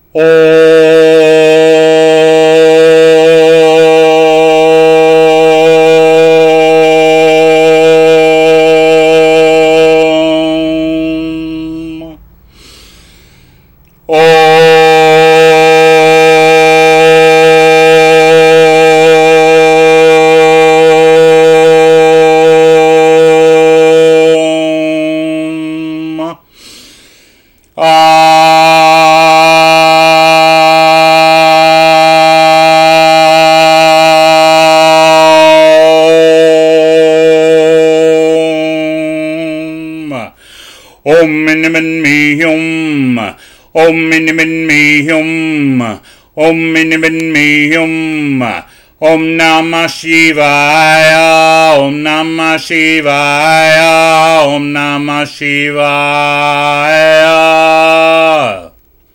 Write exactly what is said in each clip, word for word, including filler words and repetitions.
Om mini min mi hum. Om mini min mi hum. Om mini min mi hum. Om Namah Shivaya. Om Namah Shivaya. Om Namah Shivaya.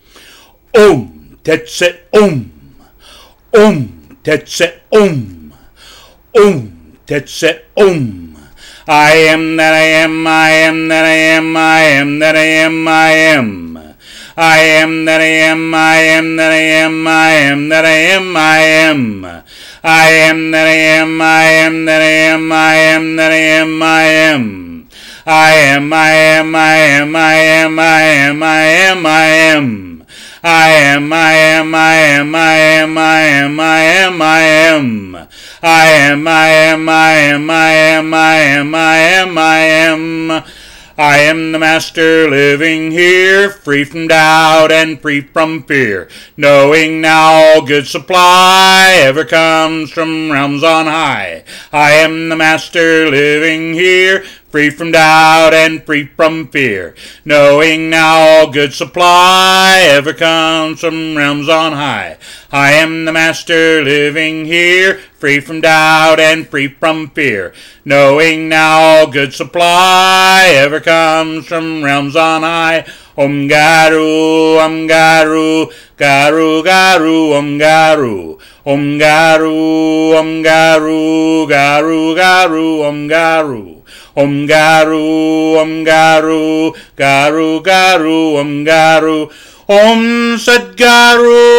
Om Tat Sat Om. Om Tat Sat Om. Om Tat Sat Om. I am that I am, I am that I am, I am that I am, I am. I am that I am, I am that I am, I am that I am, I am. I am that I am, I am that I am, I am that I am, I am. I am, I am, I am, I am, I am, I am, I am. I am, I am, I am, I am, I am, I am, I am. I am, I am, I am, I am, I am, I am, I am. I am the master living here, free from doubt and free from fear, knowing now all good supply ever comes from realms on high. I am the master living here, free from doubt and free from fear, knowing now all good supply ever comes from realms on high. I am the master living here, free from doubt and free from fear, knowing now all good supply ever comes from realms on high. Om Garu, Om Garu, Garu, Garu, Om Garu. Om Garu, Om Garu, Garu, Garu, Om Garu. Om Garu, Om Garu, Garu, Garu, Om Garu. Om Sadgaru,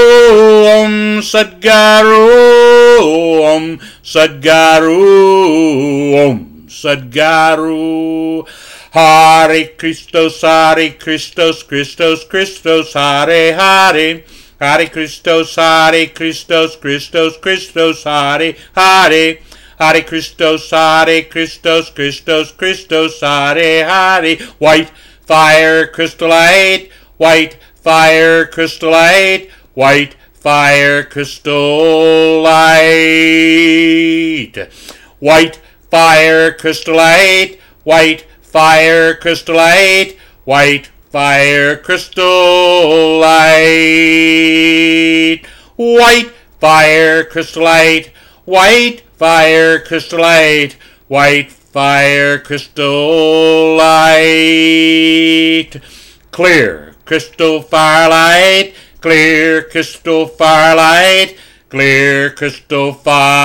Om Sadgaru, Om Sadgaru, Om Sadgaru. Hare Christos, Hare Christos, Christos, Christos, Hare Hare. Hare Christos, Hare Christos, Christos, Christos, Hare Hare. Hare Christos, Hare Christos, Christos, Christos, Hare Hare. White fire crystallite, white fire crystallite, white fire crystallite. White fire crystallite, white fire crystallite, white fire crystallite. White fire crystallite, white fire crystallite, white fire crystallite. Clear crystal firelight, clear crystal firelight, clear crystal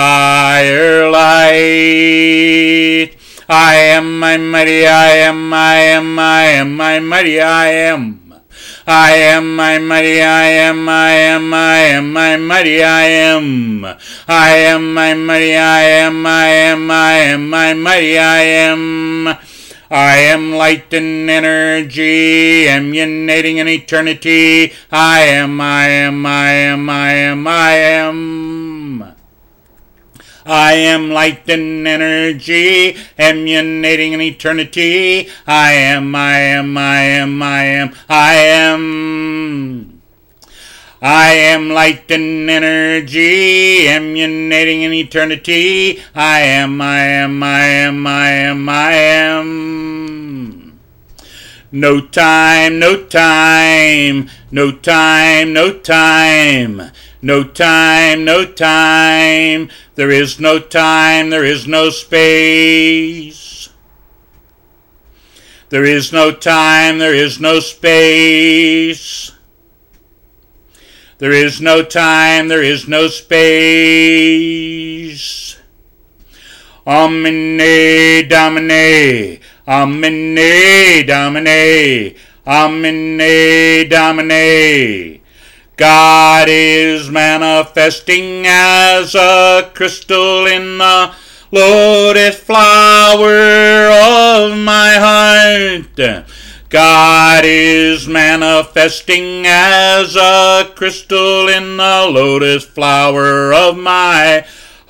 firelight. I am my mighty, I am, I am, I am my mighty, I am. I am my mighty, I am, I am, I am my mighty, I am. I am my mighty, I am, I am, I am my mighty, I am. I am light and energy, emanating in eternity. I am, I am, I am, I am, I am. I am light and energy, emanating in eternity. I am, I am, I am, I am, I am. I am light and energy, emanating in eternity. I am, I am, I am, I am, I am. No time, no time, no time, no time, no time, no time. There is no time, there is no space. There is no time, there is no space. There is no time, there is no space. Omne Domine, Omne Domine, Omne Domine, God is manifesting as a crystal in the lotus flower of my heart. God is manifesting as a crystal in the lotus flower of my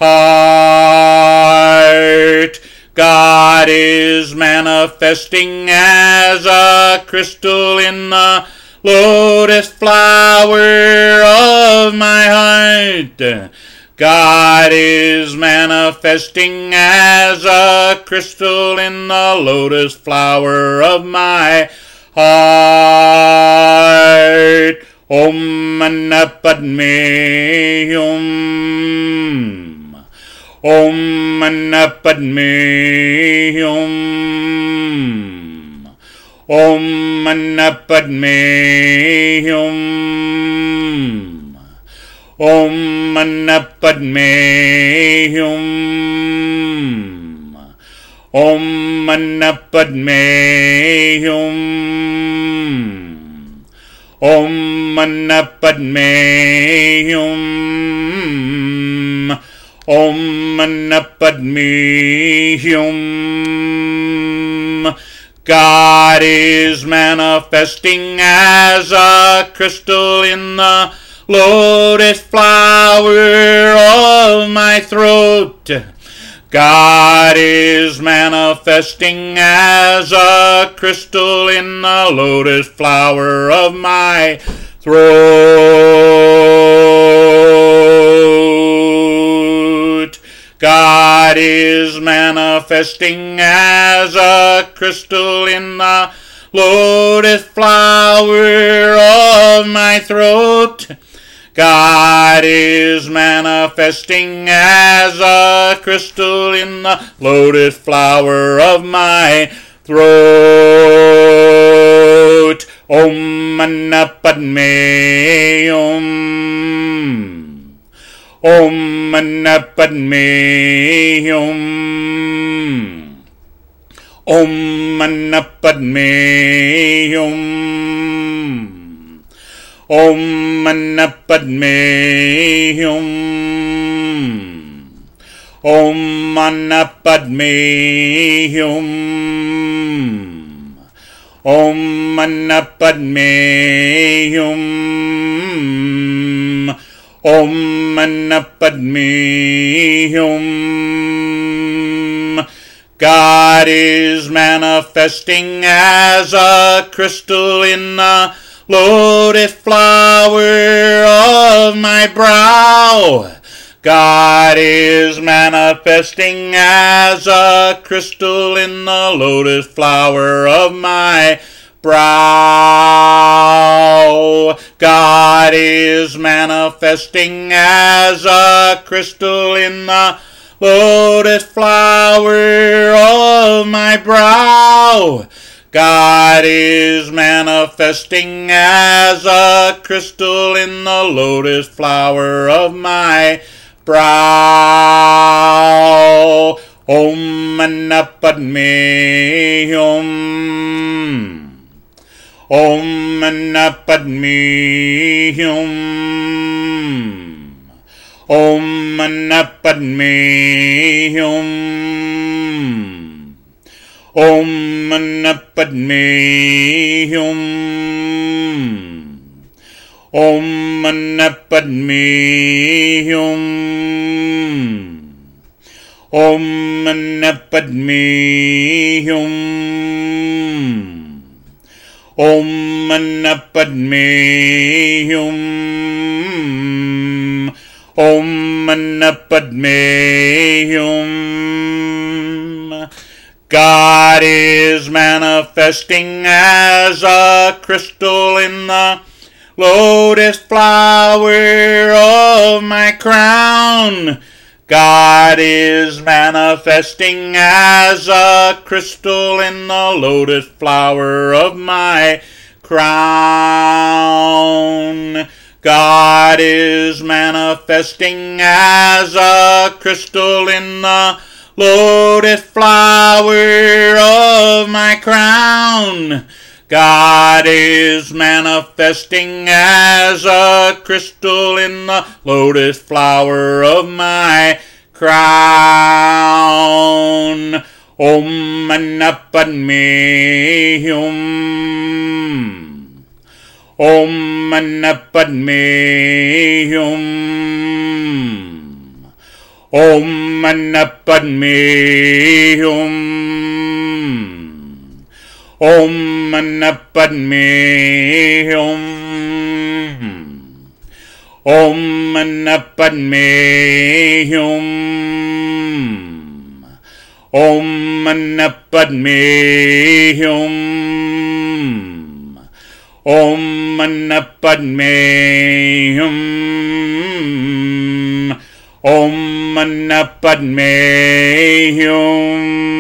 heart. God is manifesting as a crystal in the lotus flower of my heart. God is manifesting as a crystal in the lotus flower of my heart. Om Mani Padme Hum. Om Mani Padme Hum. Om Mani Padme Hum. Om Mani Padme Hum. Om Mani Padme Hum. Om Mani Padme Hum. Om Mani Padme Hum. God is manifesting as a crystal in the lotus flower of my throat. God is manifesting as a crystal in the lotus flower of my throat. God is manifesting as a crystal in the lotus flower of my throat. God is manifesting as a crystal in the lotus flower of my throat. Om Mani Padme Hum. Om Mani Padme Hum. Om Mani Padme Hum. Om Mani Padme Hum. Om Mani Padme Hum. Om Mani Padme Hum. Om Mani Padme Hum. God is manifesting as a crystal in the lotus flower of my brow. God is manifesting as a crystal in the lotus flower of my brow. God is manifesting as a crystal in the lotus flower of my brow. God is manifesting as a crystal in the lotus flower of my brow. Om Mani Padme Hum. Om Mani Padme Hum. Om Mani Padme Hum. Om Mani Padme Hum. Om Mani Padme Hum. Om Mani Padme Hum. Om Mani Padme Hum. Om Mani Padme Hum. God is manifesting as a crystal in the lotus flower of my crown. God is manifesting as a crystal in the lotus flower of my crown. God is manifesting as a crystal in the lotus flower of my crown. God is manifesting as a crystal in the lotus flower of my crown. Om Mani Padme Hum. Om Mani Padme Hum. Om Mani Padme Hum. Om Mani Padme Hum. Om Mani Padme Hum. Om Mani Padme Hum. Om Mani Padme Hum. Om Mani Padme Hum.